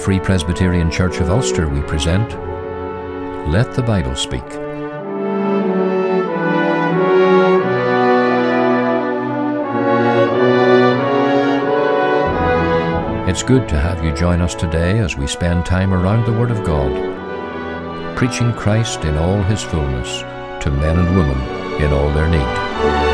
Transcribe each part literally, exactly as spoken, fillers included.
Free Presbyterian Church of Ulster, we present Let the Bible Speak. It's good to have you join us today as we spend time around the Word of God, preaching Christ in all His fullness to men and women in all their need.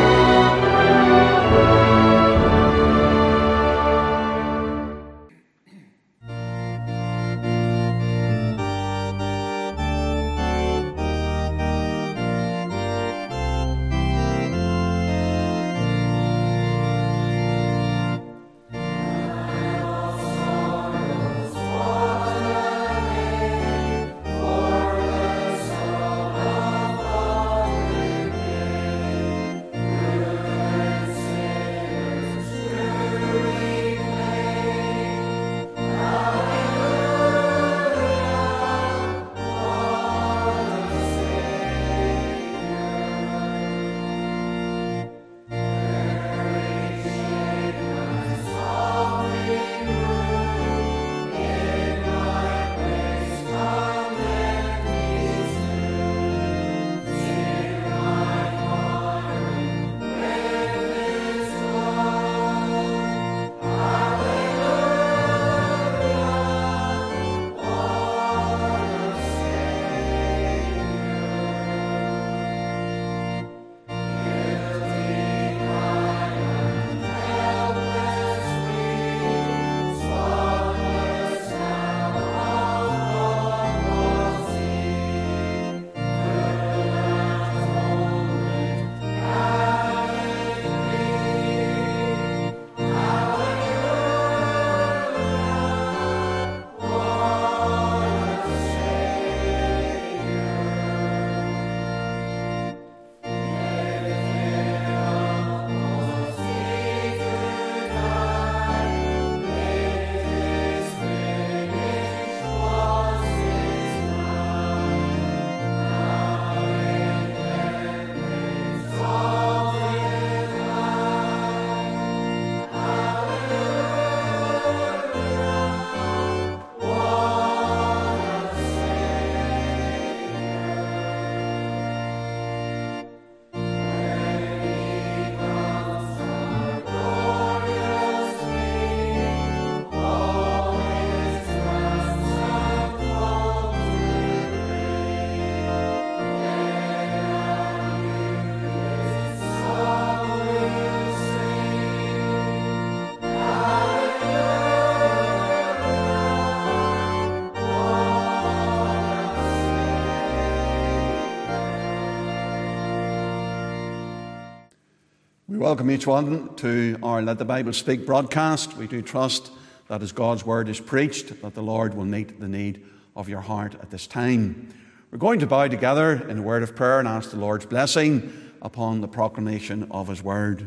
We welcome each one to our Let the Bible Speak broadcast. We do trust that as God's Word is preached, that the Lord will meet the need of your heart at this time. We're going to bow together in a word of prayer and ask the Lord's blessing upon the proclamation of His Word.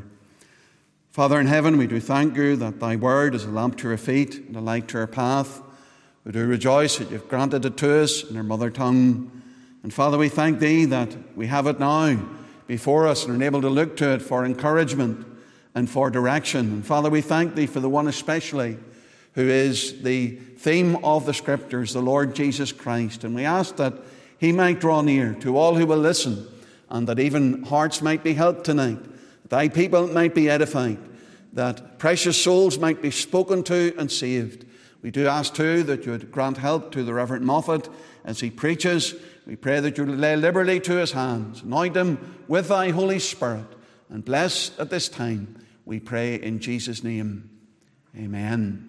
Father in heaven, we do thank you that thy Word is a lamp to our feet and a light to our path. We do rejoice that you've granted it to us in our mother tongue. And Father, we thank thee that we have it now before us and are able to look to it for encouragement and for direction. And Father, we thank thee for the one especially who is the theme of the Scriptures, the Lord Jesus Christ. And we ask that he might draw near to all who will listen, and that even hearts might be helped tonight, that thy people might be edified, that precious souls might be spoken to and saved. We do ask too that you would grant help to the Reverend Moffat as he preaches. We pray that you would lay liberally to his hands, anoint him with thy Holy Spirit, and bless at this time, we pray in Jesus' name. Amen.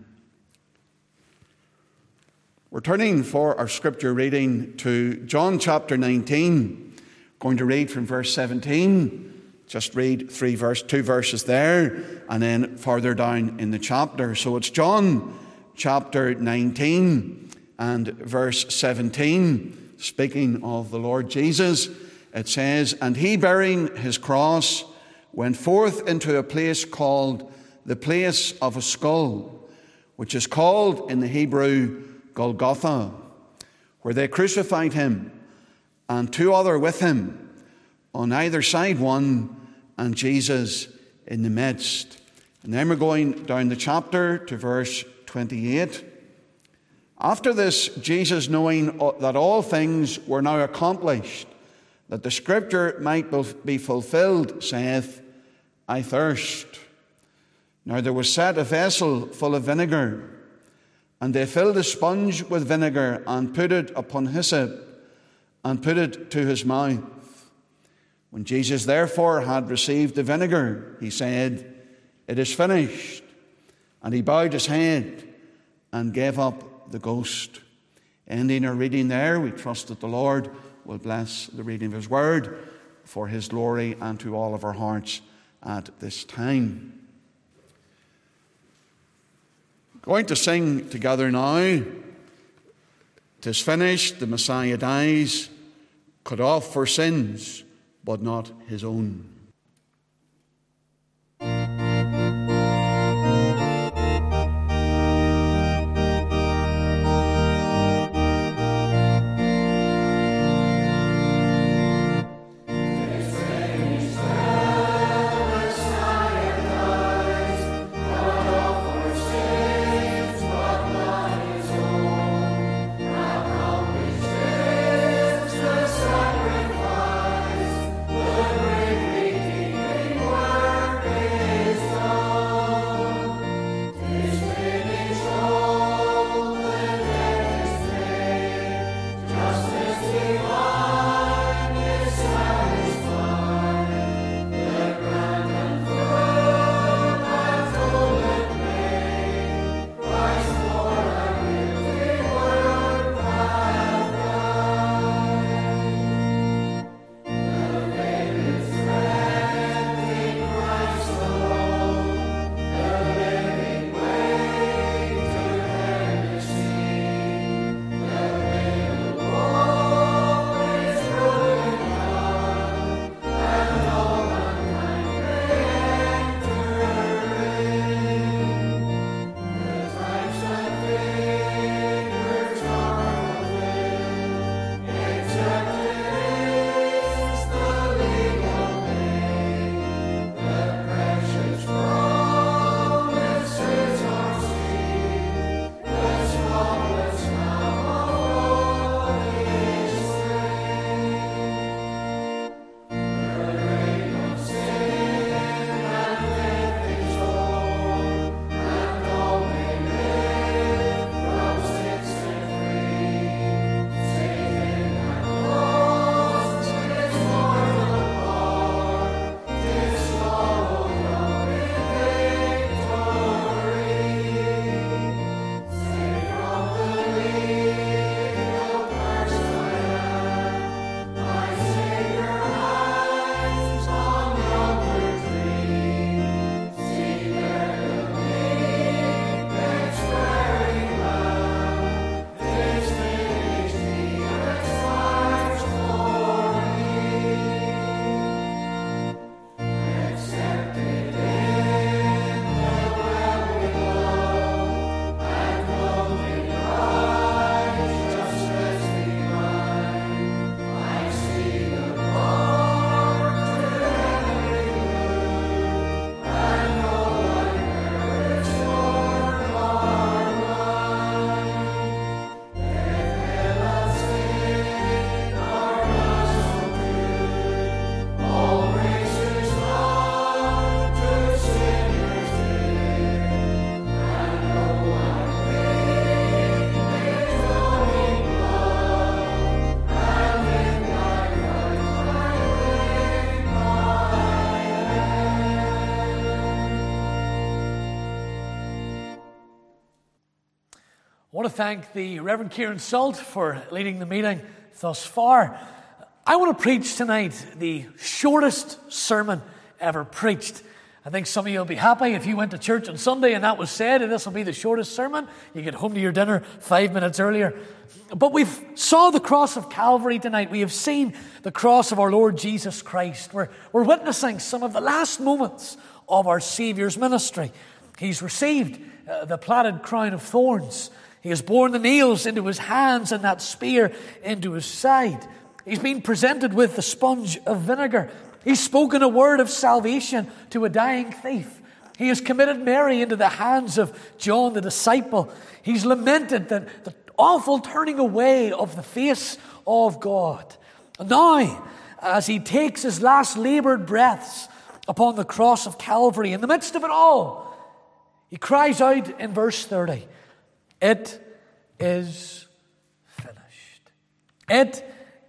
We're turning for our scripture reading to John chapter nineteen. Going to read from verse seventeen. Just read three verse, two verses there, and then further down in the chapter. So it's John chapter nineteen and verse seventeen. Speaking of the Lord Jesus, it says, "And he, bearing his cross, went forth into a place called the place of a skull, which is called in the Hebrew Golgotha, where they crucified him, and two other with him, on either side one, and Jesus in the midst." And then we're going down the chapter to verse twenty-eight. After this, Jesus, knowing that all things were now accomplished, that the Scripture might be fulfilled, saith, I thirst. Now there was set a vessel full of vinegar, and they filled a sponge with vinegar, and put it upon hyssop, and put it to his mouth. When Jesus therefore had received the vinegar, he said, It is finished. And he bowed his head and gave up the ghost. Ending our reading there, we trust that the Lord will bless the reading of his word for his glory and to all of our hearts at this time. Going to sing together now. 'Tis finished, the Messiah dies, cut off for sins, but not his own. I want to thank the Reverend Kieran Salt for leading the meeting thus far. I want to preach tonight the shortest sermon ever preached. I think some of you will be happy if you went to church on Sunday and that was said, and this will be the shortest sermon. You get home to your dinner five minutes earlier. But we've saw the cross of Calvary tonight. We have seen the cross of our Lord Jesus Christ. We're, we're witnessing some of the last moments of our Saviour's ministry. He's received uh, the platted crown of thorns. He has borne the nails into his hands and that spear into his side. He's been presented with the sponge of vinegar. He's spoken a word of salvation to a dying thief. He has committed Mary into the hands of John the disciple. He's lamented that, that awful turning away of the face of God. And now, as he takes his last laboured breaths upon the cross of Calvary, in the midst of it all, he cries out in verse thirty, "It is finished." It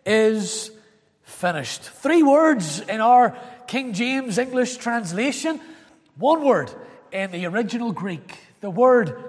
is finished. Three words in our King James English translation, one word in the original Greek, the word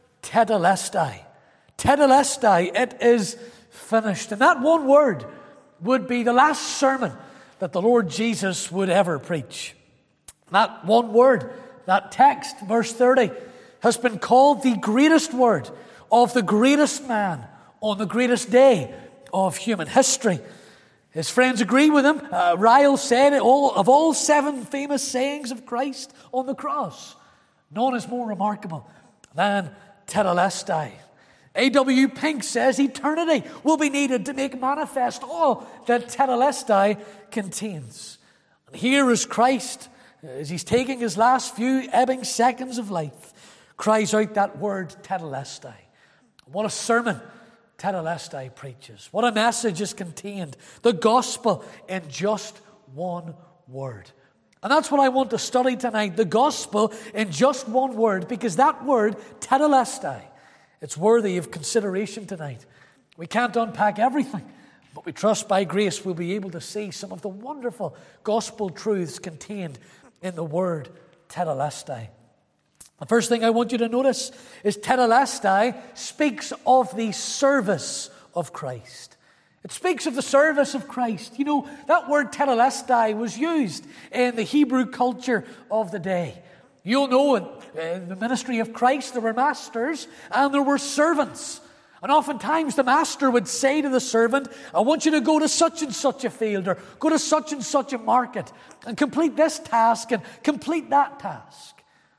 tetelestai. Tetelestai, it is finished. And that one word would be the last sermon that the Lord Jesus would ever preach. That one word, that text, verse thirty, has been called the greatest word of the greatest man on the greatest day of human history. His friends agree with him. Uh, Ryle said, all, of all seven famous sayings of Christ on the cross, none is more remarkable than tetelestai. A W Pink says eternity will be needed to make manifest all that tetelestai contains. And here is Christ, as he's taking his last few ebbing seconds of life, cries out that word tetelestai. What a sermon tetelestai preaches. What a message is contained. The gospel in just one word. And that's what I want to study tonight. The gospel in just one word. Because that word, tetelestai, it's worthy of consideration tonight. We can't unpack everything. But we trust by grace we'll be able to see some of the wonderful gospel truths contained in the word tetelestai. The first thing I want you to notice is tetelestai speaks of the service of Christ. It speaks of the service of Christ. You know, that word tetelestai was used in the Hebrew culture of the day. You'll know in, in the ministry of Christ there were masters and there were servants. And oftentimes the master would say to the servant, I want you to go to such and such a field or go to such and such a market and complete this task and complete that task.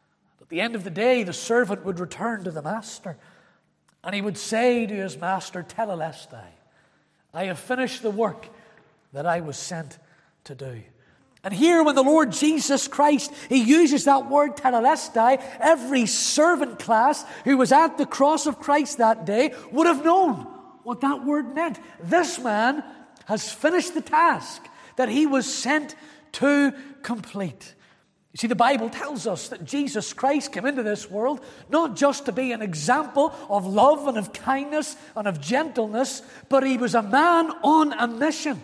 At the end of the day, the servant would return to the master and he would say to his master, tetelestai, I have finished the work that I was sent to do. And here when the Lord Jesus Christ, he uses that word tetelestai, every servant class who was at the cross of Christ that day would have known what that word meant. This man has finished the task that he was sent to complete. You see, the Bible tells us that Jesus Christ came into this world not just to be an example of love and of kindness and of gentleness, but he was a man on a mission.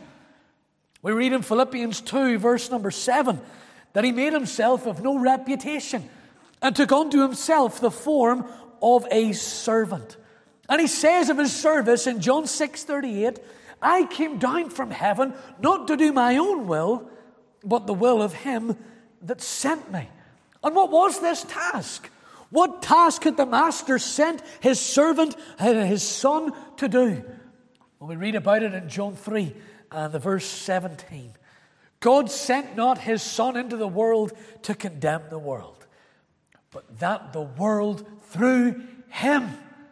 We read in Philippians two, verse number seven, that he made himself of no reputation and took unto himself the form of a servant. And he says of his service in John six thirty-eight, I came down from heaven not to do my own will, but the will of him that sent me. And what was this task? What task had the master sent his servant, his son, to do? Well, we read about it in John three. And the verse seventeen. God sent not his Son into the world to condemn the world, but that the world through him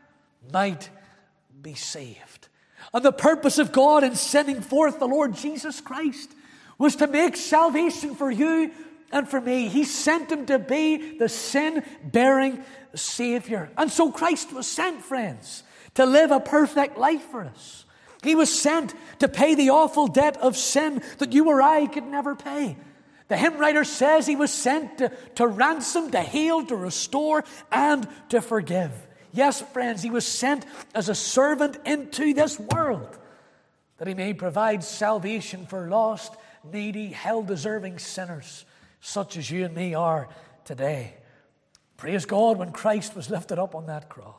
might be saved. And the purpose of God in sending forth the Lord Jesus Christ was to make salvation for you and for me. He sent him to be the sin-bearing Savior. And so Christ was sent, friends, to live a perfect life for us. He was sent to pay the awful debt of sin that you or I could never pay. The hymn writer says he was sent to, to ransom, to heal, to restore, and to forgive. Yes, friends, he was sent as a servant into this world that he may provide salvation for lost, needy, hell-deserving sinners such as you and me are today. Praise God, when Christ was lifted up on that cross.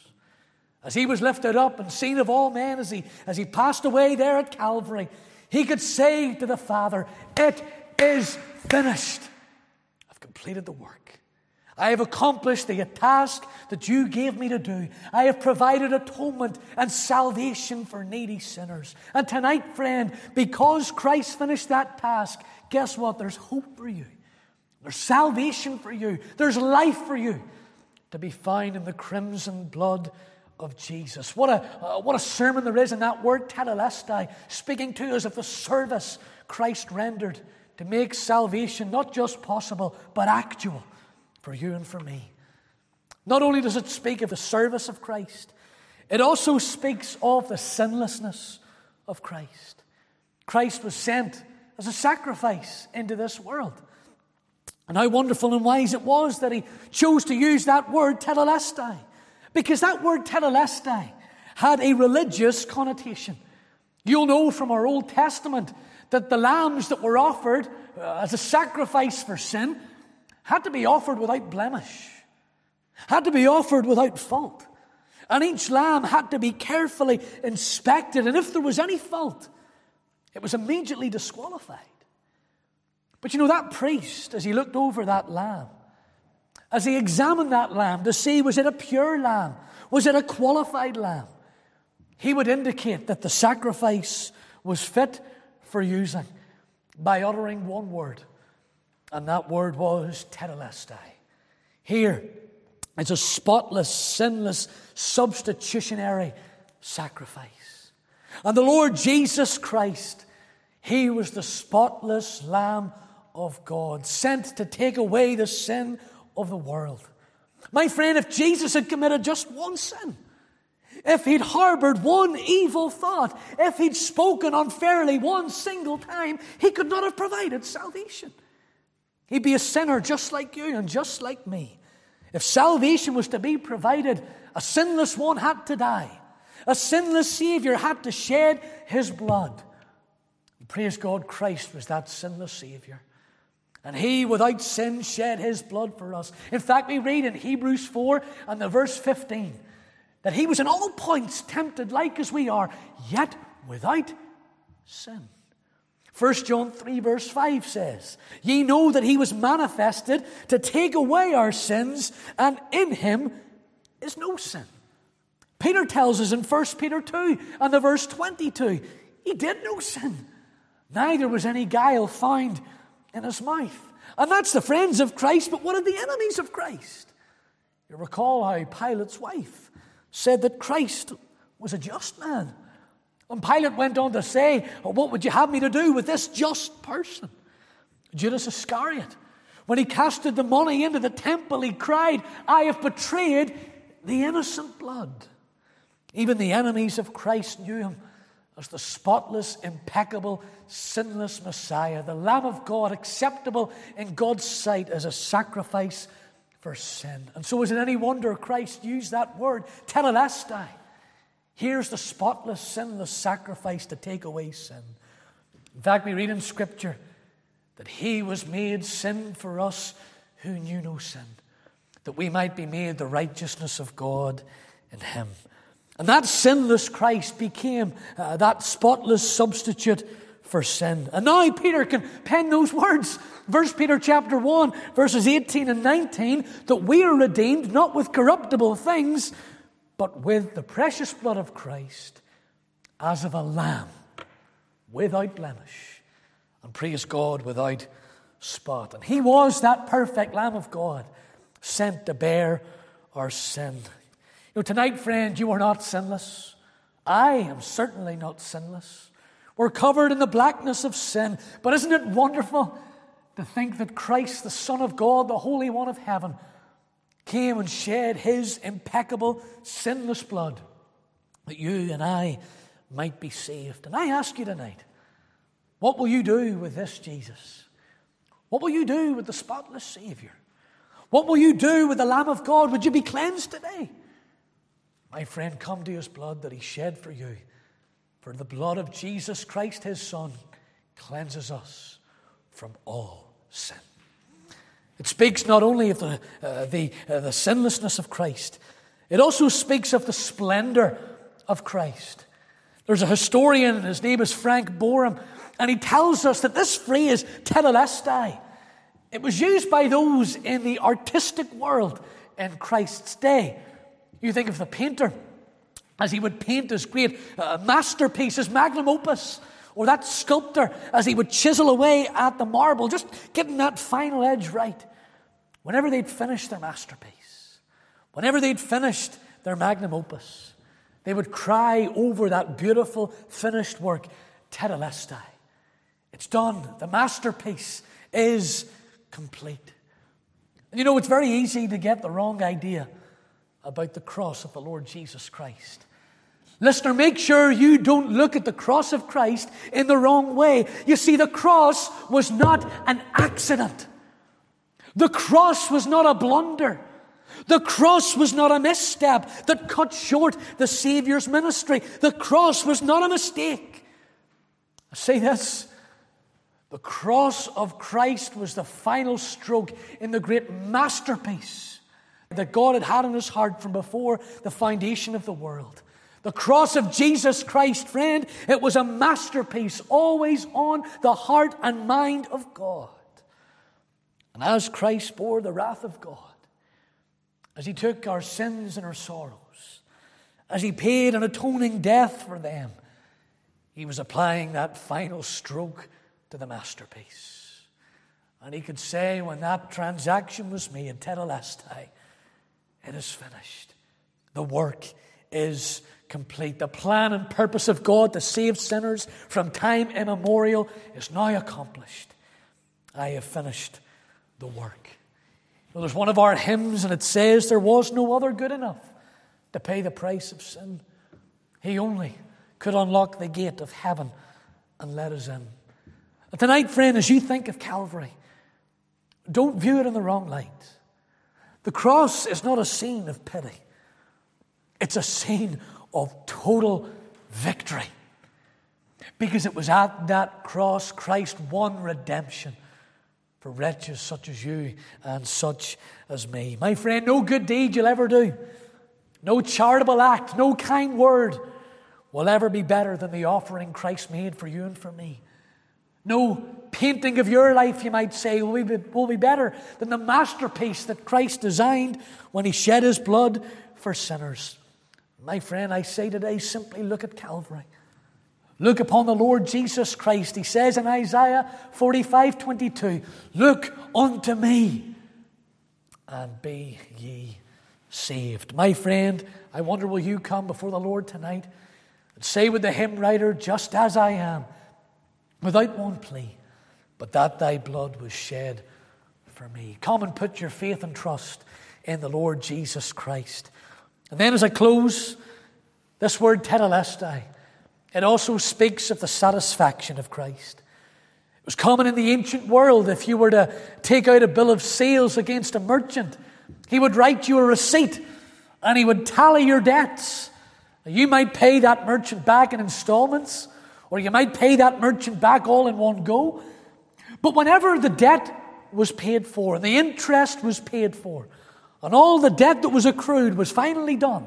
As he was lifted up and seen of all men, as he, as he passed away there at Calvary, he could say to the Father, it is finished. I've completed the work. I have accomplished the task that you gave me to do. I have provided atonement and salvation for needy sinners. And tonight, friend, because Christ finished that task, guess what? There's hope for you. There's salvation for you. There's life for you to be found in the crimson blood of Jesus. What a uh, what a sermon there is in that word tetelestai, speaking to us of the service Christ rendered to make salvation not just possible, but actual for you and for me. Not only does it speak of the service of Christ, it also speaks of the sinlessness of Christ. Christ was sent as a sacrifice into this world. And how wonderful and wise it was that he chose to use that word tetelestai, because that word tetelestai had a religious connotation. You'll know from our Old Testament that the lambs that were offered uh, as a sacrifice for sin had to be offered without blemish, had to be offered without fault. And each lamb had to be carefully inspected, and if there was any fault, it was immediately disqualified. But you know, that priest, as he looked over that lamb, as he examined that lamb to see, was it a pure lamb? Was it a qualified lamb? He would indicate that the sacrifice was fit for using by uttering one word, and that word was tetelestai. Here is a spotless, sinless, substitutionary sacrifice. And the Lord Jesus Christ, he was the spotless Lamb of God, sent to take away the sin of the world. My friend, if Jesus had committed just one sin, if he'd harbored one evil thought, if he'd spoken unfairly one single time, he could not have provided salvation. He'd be a sinner just like you and just like me. If salvation was to be provided, a sinless one had to die. A sinless Savior had to shed his blood. And praise God, Christ was that sinless Savior. And he, without sin, shed his blood for us. In fact, we read in Hebrews four and the verse fifteen that he was in all points tempted like as we are, yet without sin. First John three verse five says, "Ye know that he was manifested to take away our sins, and in him is no sin." Peter tells us in First Peter two and the verse twenty-two, he did no sin, neither was any guile found in his mouth. And that's the friends of Christ, but what are the enemies of Christ? You recall how Pilate's wife said that Christ was a just man. And Pilate went on to say, "Oh, what would you have me to do with this just person?" Judas Iscariot, when he casted the money into the temple, he cried, "I have betrayed the innocent blood." Even the enemies of Christ knew him as the spotless, impeccable, sinless Messiah, the Lamb of God, acceptable in God's sight as a sacrifice for sin. And so is it any wonder Christ used that word, tetelestai. Here's the spotless, sinless sacrifice to take away sin. In fact, we read in Scripture that he was made sin for us who knew no sin, that we might be made the righteousness of God in him. And that sinless Christ became uh, that spotless substitute for sin. And now Peter can pen those words. First Peter chapter one, verses eighteen and nineteen, that we are redeemed not with corruptible things, but with the precious blood of Christ, as of a lamb, without blemish, and praise God, without spot. And he was that perfect Lamb of God, sent to bear our sin. You know, tonight, friend, you are not sinless. I am certainly not sinless. We're covered in the blackness of sin. But isn't it wonderful to think that Christ, the Son of God, the Holy One of heaven, came and shed his impeccable, sinless blood that you and I might be saved. And I ask you tonight, what will you do with this Jesus? What will you do with the spotless Savior? What will you do with the Lamb of God? Would you be cleansed today? My friend, come to his blood that he shed for you. For the blood of Jesus Christ, his Son, cleanses us from all sin. It speaks not only of the, uh, the, uh, the sinlessness of Christ, it also speaks of the splendor of Christ. There's a historian, his name is Frank Boreham, and he tells us that this phrase, tetelestai, it was used by those in the artistic world in Christ's day. You think of the painter, as he would paint his great uh, masterpiece, his magnum opus, or that sculptor as he would chisel away at the marble, just getting that final edge right. Whenever they'd finished their masterpiece, whenever they'd finished their magnum opus, they would cry over that beautiful finished work, tetelestai. It's done. The masterpiece is complete. And you know, it's very easy to get the wrong idea about the cross of the Lord Jesus Christ. Listener, make sure you don't look at the cross of Christ in the wrong way. You see, the cross was not an accident. The cross was not a blunder. The cross was not a misstep that cut short the Savior's ministry. The cross was not a mistake. I say this, the cross of Christ was the final stroke in the great masterpiece that God had had in His heart from before the foundation of the world. The cross of Jesus Christ, friend, it was a masterpiece always on the heart and mind of God. And as Christ bore the wrath of God, as He took our sins and our sorrows, as He paid an atoning death for them, He was applying that final stroke to the masterpiece. And He could say when that transaction was made, Tetelestai, it is finished. The work is complete. The plan and purpose of God to save sinners from time immemorial is now accomplished. I have finished the work. Well, there's one of our hymns, and it says, there was no other good enough to pay the price of sin. He only could unlock the gate of heaven and let us in. And tonight, friend, as you think of Calvary, don't view it in the wrong light. The cross is not a scene of pity. It's a scene of total victory. Because it was at that cross Christ won redemption for wretches such as you and such as me. My friend, no good deed you'll ever do, no charitable act, no kind word will ever be better than the offering Christ made for you and for me. No painting of your life, you might say, will be, will be better than the masterpiece that Christ designed when He shed His blood for sinners. My friend, I say today, simply look at Calvary. Look upon the Lord Jesus Christ. He says in Isaiah forty-five twenty-two, look unto me and be ye saved. My friend, I wonder, will you come before the Lord tonight and say with the hymn writer, just as I am, without one plea, but that thy blood was shed for me. Come and put your faith and trust in the Lord Jesus Christ. And then as I close, this word tetelestai, it also speaks of the satisfaction of Christ. It was common in the ancient world, if you were to take out a bill of sales against a merchant, he would write you a receipt and he would tally your debts. You might pay that merchant back in installments, or you might pay that merchant back all in one go. But whenever the debt was paid for and the interest was paid for and all the debt that was accrued was finally done,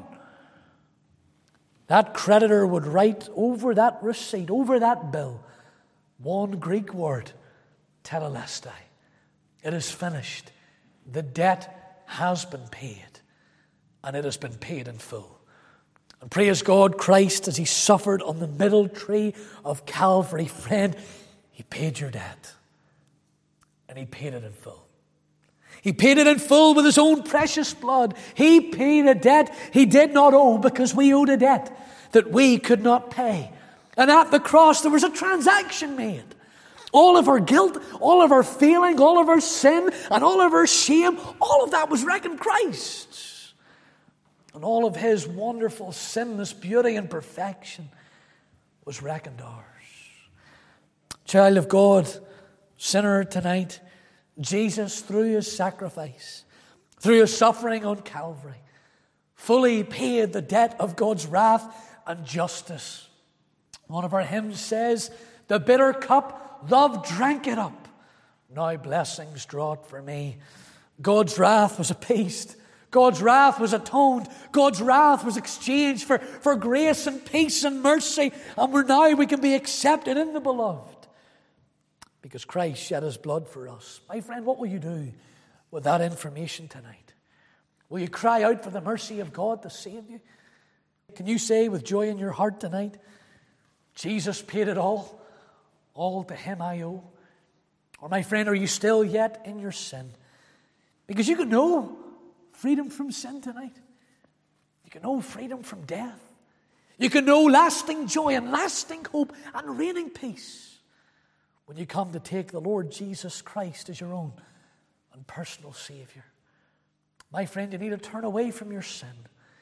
that creditor would write over that receipt, over that bill, one Greek word, tetelestai. It is finished. The debt has been paid, and it has been paid in full. And praise God, Christ, as He suffered on the middle tree of Calvary, friend, He paid your debt. And He paid it in full. He paid it in full with His own precious blood. He paid a debt He did not owe because we owed a debt that we could not pay. And at the cross there was a transaction made. All of our guilt, all of our failing, all of our sin, and all of our shame, all of that was reckoned Christ's. And all of His wonderful sinless beauty and perfection was reckoned ours. Child of God, sinner tonight, Jesus, through His sacrifice, through His suffering on Calvary, fully paid the debt of God's wrath and justice. One of our hymns says, the bitter cup, love drank it up. Now blessings draught for me. God's wrath was appeased. God's wrath was atoned. God's wrath was exchanged for, for grace and peace and mercy. And we're now we can be accepted in the beloved. Because Christ shed His blood for us. My friend, what will you do with that information tonight? Will you cry out for the mercy of God to save you? Can you say with joy in your heart tonight, Jesus paid it all, all to Him I owe? Or my friend, are you still yet in your sin? Because you can know freedom from sin tonight. You can know freedom from death. You can know lasting joy and lasting hope and reigning peace when you come to take the Lord Jesus Christ as your own and personal Savior. My friend, you need to turn away from your sin.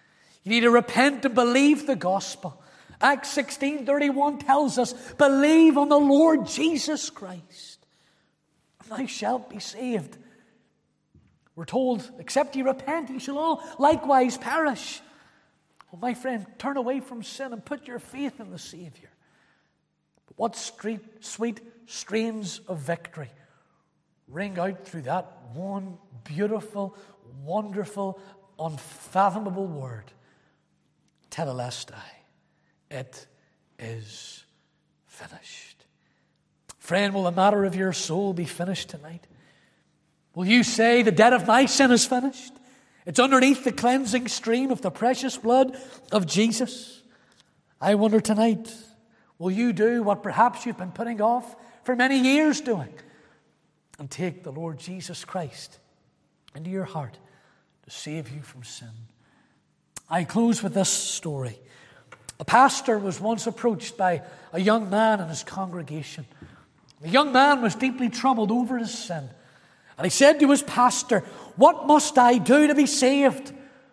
You need to repent and believe the gospel. Acts sixteen thirty-one tells us, believe on the Lord Jesus Christ, and thou shalt be saved. We're told, except ye repent, ye shall all likewise perish. Well, my friend, turn away from sin and put your faith in the Savior. But what street, sweet strains of victory ring out through that one beautiful, wonderful, unfathomable word, Tetelestai. It is finished. Friend, will the matter of your soul be finished tonight? Will you say, the debt of my sin is finished? It's underneath the cleansing stream of the precious blood of Jesus. I wonder tonight, will you do what perhaps you've been putting off for many years doing, and take the Lord Jesus Christ into your heart to save you from sin? I close with this story. A pastor was once approached by a young man in his congregation. The young man was deeply troubled over his sin. And he said to his pastor, what must I do to be saved?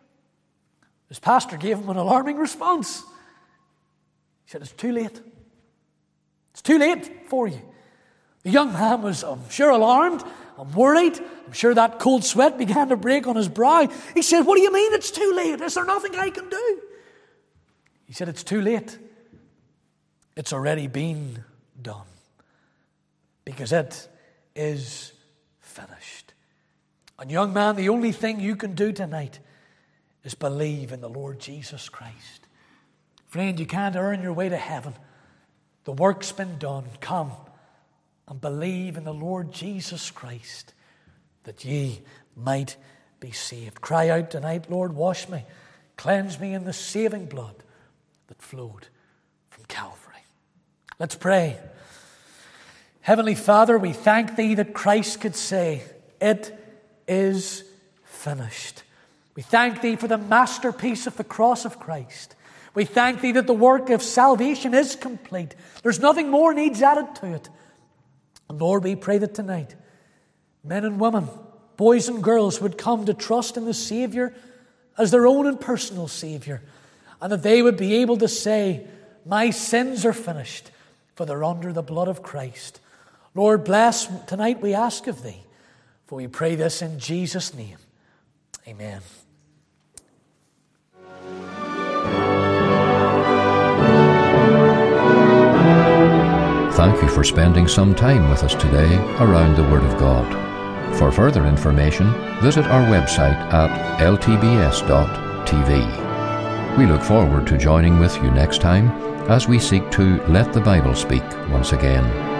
His pastor gave him an alarming response. He said, it's too late. It's too late for you. The young man was, I'm sure, alarmed. I'm worried. I'm sure that cold sweat began to break on his brow. He said, what do you mean it's too late? Is there nothing I can do? He said, it's too late. It's already been done. Because it is finished. And young man, the only thing you can do tonight is believe in the Lord Jesus Christ. Friend, you can't earn your way to heaven. The work's been done. Come and believe in the Lord Jesus Christ, that ye might be saved. Cry out tonight, Lord, wash me, cleanse me in the saving blood that flowed from Calvary. Let's pray. Heavenly Father, we thank Thee that Christ could say, it is finished. We thank Thee for the masterpiece of the cross of Christ. We thank Thee that the work of salvation is complete. There's nothing more needs added to it. And Lord, we pray that tonight, men and women, boys and girls would come to trust in the Savior as their own and personal Savior, and that they would be able to say, my sins are finished, for they're under the blood of Christ. Lord, bless tonight, we ask of Thee, for we pray this in Jesus' name. Amen. Thank you for spending some time with us today around the Word of God. For further information, visit our website at l t b s dot t v. We look forward to joining with you next time as we seek to let the Bible speak once again.